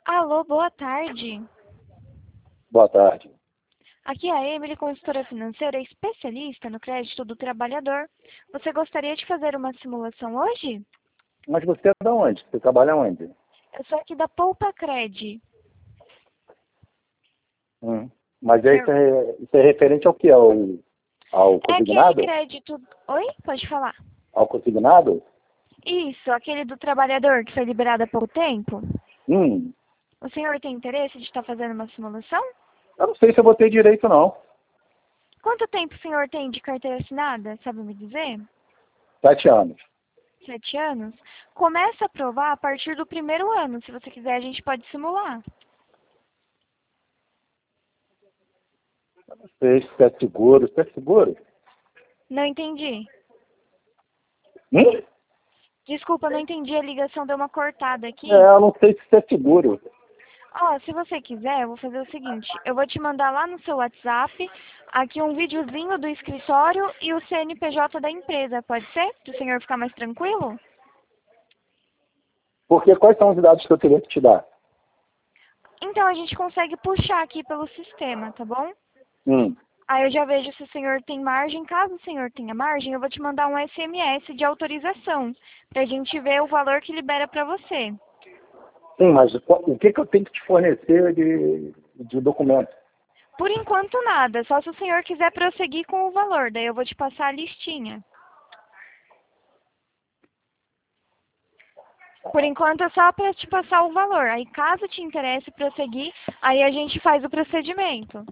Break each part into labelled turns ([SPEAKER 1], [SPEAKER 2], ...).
[SPEAKER 1] Alô, boa tarde.
[SPEAKER 2] Boa tarde.
[SPEAKER 1] Aqui é a Emily, consultora financeira especialista no crédito do trabalhador. Você gostaria de fazer uma simulação hoje?
[SPEAKER 2] Mas você é de onde? Você trabalha onde?
[SPEAKER 1] Eu sou aqui da Poupa Cred.
[SPEAKER 2] Mas aí isso é referente ao que? Ao
[SPEAKER 1] É aquele
[SPEAKER 2] consignado?
[SPEAKER 1] crédito... Oi? Pode falar.
[SPEAKER 2] Ao consignado?
[SPEAKER 1] Isso, aquele do trabalhador que foi liberado há pouco tempo.
[SPEAKER 2] Hum,
[SPEAKER 1] O senhor tem interesse de estar fazendo uma simulação?
[SPEAKER 2] eu não sei se eu vou ter direito, não.
[SPEAKER 1] Quanto tempo o senhor tem de carteira assinada? Sabe me dizer?
[SPEAKER 2] 7 anos.
[SPEAKER 1] 7 anos? Começa a provar a partir do primeiro ano. Se você quiser, a gente pode simular.
[SPEAKER 2] Eu não sei se é seguro. Se é seguro?
[SPEAKER 1] Não entendi.
[SPEAKER 2] Hum?
[SPEAKER 1] Desculpa, não entendi, a ligação deu uma cortada aqui.
[SPEAKER 2] Eu não sei se isso é seguro.
[SPEAKER 1] Ó, se você quiser, eu vou fazer o seguinte, eu vou te mandar lá no seu WhatsApp, aqui um videozinho do escritório e o CNPJ da empresa, pode ser? Para o senhor ficar mais tranquilo?
[SPEAKER 2] Porque quais são os dados que eu teria que te dar?
[SPEAKER 1] Então a gente consegue puxar aqui pelo sistema, tá bom?
[SPEAKER 2] Hum,
[SPEAKER 1] Aí eu já vejo se o senhor tem margem. Caso o senhor tenha margem, eu vou te mandar um SMS de autorização, pra gente ver o valor que libera pra você.
[SPEAKER 2] sim, mas o que eu tenho que te fornecer de documento?
[SPEAKER 1] Por enquanto nada, só se o senhor quiser prosseguir com o valor, daí eu vou te passar a listinha. Por enquanto é só para te passar o valor. Aí caso te interesse prosseguir, aí a gente faz o procedimento.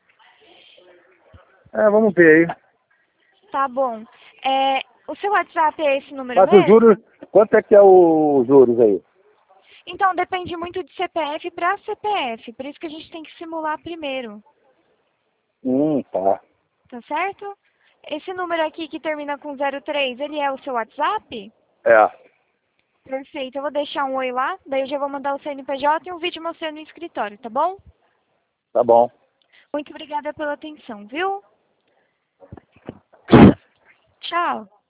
[SPEAKER 2] Vamos ver aí.
[SPEAKER 1] Tá bom. O seu WhatsApp é esse número
[SPEAKER 2] Mas os
[SPEAKER 1] mesmo?
[SPEAKER 2] juros, quanto é que é os juros aí?
[SPEAKER 1] Então depende muito de CPF para CPF. Por isso que a gente tem que simular primeiro.
[SPEAKER 2] Tá.
[SPEAKER 1] Tá certo? Esse número aqui que termina com 03, ele é o seu WhatsApp?
[SPEAKER 2] É,
[SPEAKER 1] Perfeito. Eu vou deixar um oi lá, daí eu já vou mandar o CNPJ e um vídeo mostrando no escritório, tá bom?
[SPEAKER 2] tá bom.
[SPEAKER 1] Muito obrigada pela atenção, viu? Tchau.